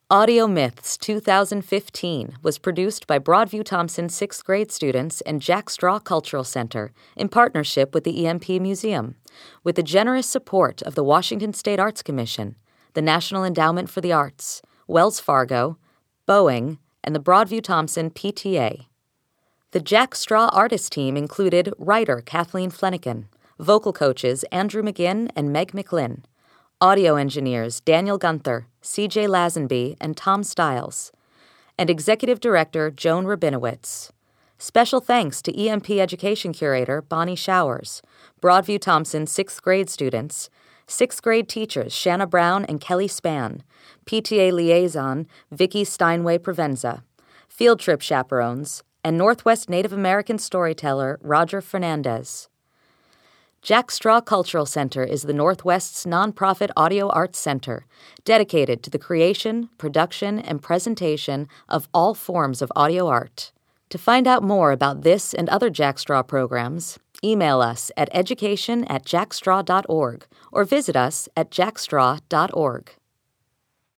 Audio Myths 2015 was produced by Broadview Thompson 6th grade students and Jack Straw Cultural Center in partnership with the EMP Museum, with the generous support of the Washington State Arts Commission, the National Endowment for the Arts, Wells Fargo, Boeing, and the Broadview Thompson PTA. The Jack Straw artist team included writer Kathleen Flanagan, vocal coaches Andrew McGinn and Meg McLinn, audio engineers Daniel Gunther, C.J. Lazenby, and Tom Stiles, and executive director Joan Rabinowitz. Special thanks to EMP Education Curator Bonnie Showers, Broadview Thompson 6th grade students, 6th grade teachers Shanna Brown and Kelly Spann, PTA liaison Vicki Steinway Provenza, field trip chaperones, and Northwest Native American storyteller Roger Fernandez. Jack Straw Cultural Center is the Northwest's nonprofit audio arts center, dedicated to the creation, production, and presentation of all forms of audio art. To find out more about this and other Jack Straw programs, email us at education@jackstraw.org or visit us at jackstraw.org.